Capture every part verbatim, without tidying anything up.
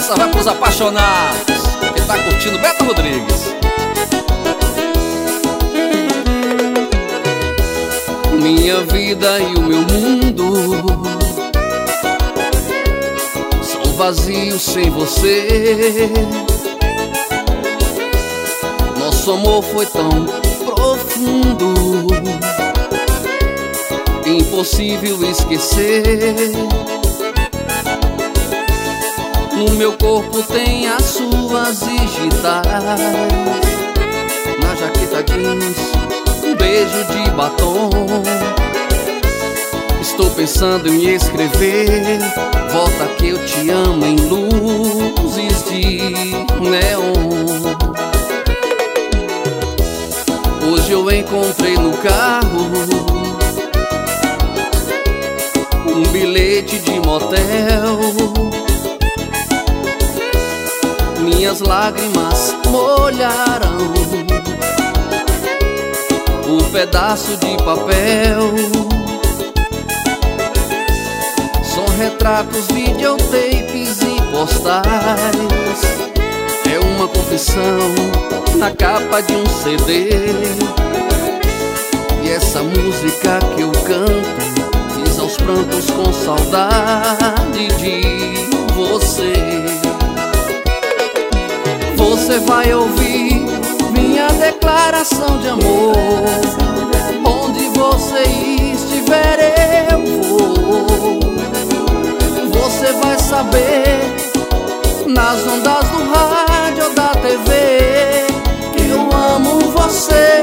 Essa vai pros apaixonados, que tá curtindo Beto Rodrigues. Minha vida e o meu mundo são vazios sem você. Nosso amor foi tão profundo, impossível esquecer. No meu corpo tem as suas digitais, na jaqueta jeans um beijo de batom. Estou pensando em escrever volta que eu te amo em luzes de neon. Hoje eu encontrei no carro um bilhete de motel. Minhas lágrimas molharam o pedaço de papel. São retratos, videotapes e postais. É uma confissão na capa de um C D. E essa música que eu canto fiz aos prantos com saudade de você. Você vai ouvir minha declaração de amor. Onde você estiver eu vou. Você vai saber nas ondas do rádio ou da T V que eu amo você.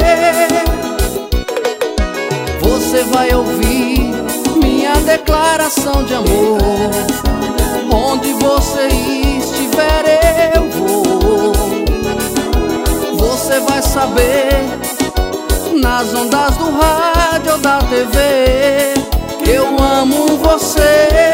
Você vai ouvir minha declaração de amor. Onde você estiver eu vou. Você vai saber nas ondas do rádio ou da T V que eu amo você.